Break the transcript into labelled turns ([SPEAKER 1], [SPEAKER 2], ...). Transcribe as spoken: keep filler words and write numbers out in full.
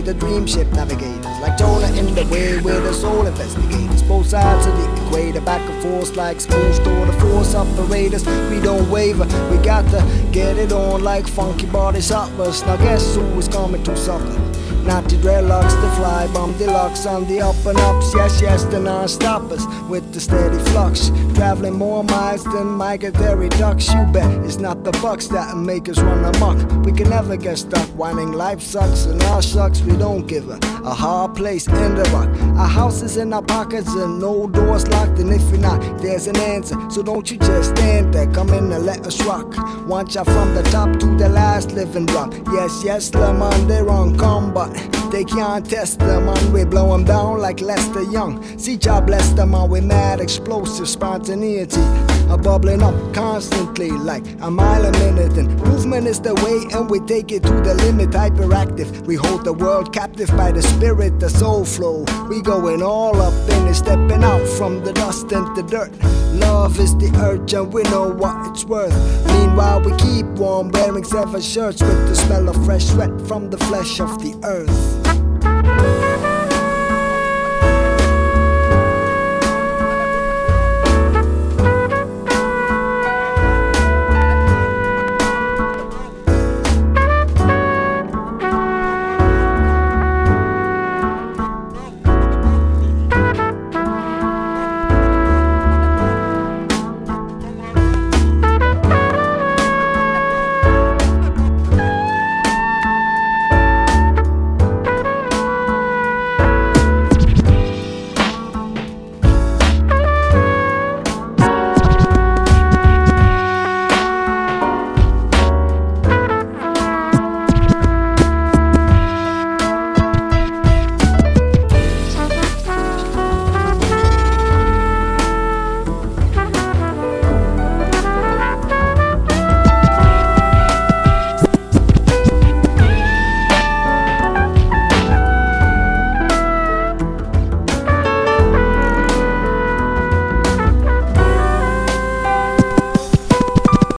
[SPEAKER 1] the dream ship navigators, like Jonah in the way with the soul investigators. Both sides of the equator, back and forth like smooth store, the force operators. We don't waver, we got to get it on like funky body shoppers. Now guess who is coming to suffer? Not the dreadlocks, the fly bomb deluxe on the up and ups. Yes, yes, the non-stoppers with the steady flux, traveling more miles than migratory ducks. You bet it's not the bucks that make us run amok. We can never get stuck whining life sucks, and our sucks we don't give a, a hard place in the rock. Our houses in our pockets and no doors locked, and if you're not, there's an answer. So don't you just stand there, come in and let us rock. Want ya from the top to the last living drop. Yes, yes, them on their own come, but they can't test them on. We blow them down like Lester Young. See ya bless them on with mad explosive spontaneity, a bubbling up constantly like a mile a minute. And movement is the way, and we take it to the limit. Hyperactive, we hold the world captive by the spirit, the soul flow. We going all up in it, stepping out from the dust and the dirt. Love is the urge, and we know what it's worth. Meanwhile, we keep warm, wearing seven shirts with the smell of fresh sweat from the flesh of the earth.